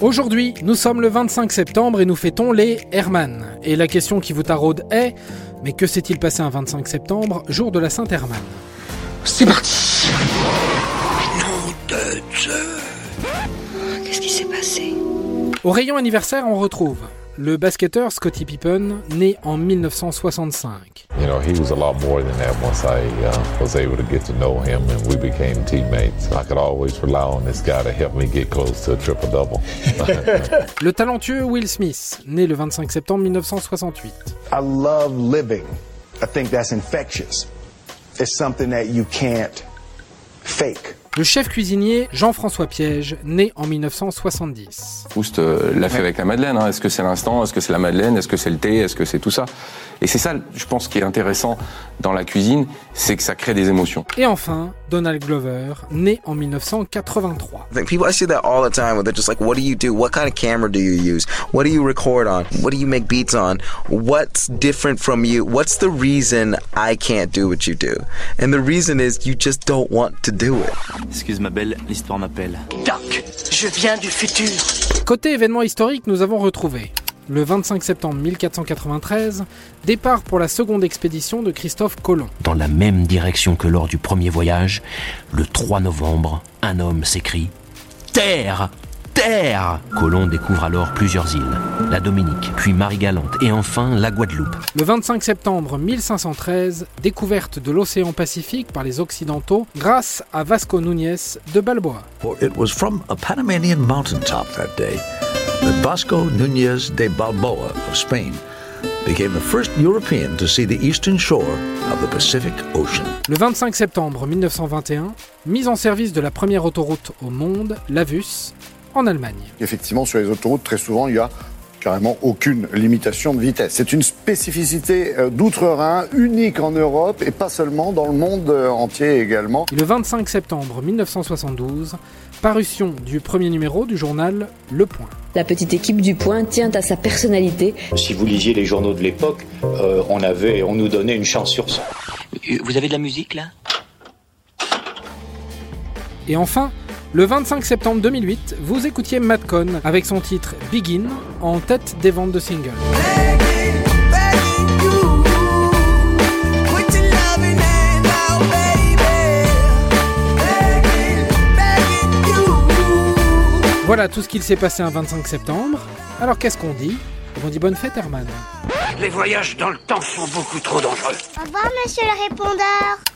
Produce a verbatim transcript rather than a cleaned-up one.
Aujourd'hui, nous sommes le vingt-cinq septembre et nous fêtons les Hermann. Et la question qui vous taraude est, mais que s'est-il passé un vingt-cinq septembre, jour de la Sainte-Hermann ? C'est parti. Nom de Dieu. Qu'est-ce qui s'est passé ? Au rayon anniversaire, on retrouve le basketteur Scottie Pippen, né en dix-neuf cent soixante-cinq. You know, he was a lot more than that once I uh, was able to get to know him and we became teammates. I could always rely on this guy to help me get close to a triple-double. Le talentueux Will Smith, né le vingt-cinq septembre dix-neuf cent soixante-huit. I love living. I think that's infectious. It's something that you can't fake. Le chef cuisinier Jean-François Piège, né en dix-neuf cent soixante-dix. Proust euh, l'a fait avec la madeleine. Hein. Est-ce que c'est l'instant ? Est-ce que c'est la madeleine ? Est-ce que c'est le thé ? Est-ce que c'est tout ça ? Et c'est ça, je pense, qui est intéressant dans la cuisine, c'est que ça crée des émotions. Et enfin, Donald Glover, né en dix-neuf cent quatre-vingt-trois. I think people, I see that all the time where they're just like, what do you do? What kind of camera do you use? What do you record on? What do you make beats on? What's different from you? What's the reason I can't do what you do? And the reason is you just don't want to do it. Excuse ma belle, l'histoire m'appelle. Doc, je viens du futur. Côté événement historique, nous avons retrouvé le vingt-cinq septembre mille quatre cent quatre-vingt-treize, départ pour la seconde expédition de Christophe Colomb. Dans la même direction que lors du premier voyage, le trois novembre, un homme s'écrie « Terre ! Terre !» Colomb découvre alors plusieurs îles, la Dominique, puis Marie-Galante et enfin la Guadeloupe. Le vingt-cinq septembre mille cinq cent treize, découverte de l'océan Pacifique par les Occidentaux grâce à Vasco Núñez de Balboa. It was from a Panamanian mountaintop that day that Vasco Núñez de Balboa of Spain became the first European to see the eastern shore of the Pacific Ocean. Le vingt-cinq septembre mille neuf cent vingt et un, mise en service de la première autoroute au monde, l'Avus, en Allemagne. Effectivement, sur les autoroutes, très souvent, il y a carrément aucune limitation de vitesse. C'est une spécificité d'outre-Rhin, unique en Europe et pas seulement, dans le monde entier également. Et le vingt-cinq septembre mille neuf cent soixante-douze, parution du premier numéro du journal Le Point. La petite équipe du Point tient à sa personnalité. Si vous lisiez les journaux de l'époque, euh, on avait, on nous donnait une chance sur cent. Vous avez de la musique, là ? Et enfin, le vingt-cinq septembre deux mille huit, vous écoutiez Madcon avec son titre Begin en tête des ventes de singles. Voilà tout ce qu'il s'est passé un vingt-cinq septembre. Alors qu'est-ce qu'on dit ? On dit bonne fête Hermann. Les voyages dans le temps sont beaucoup trop dangereux. Au revoir, monsieur le répondeur.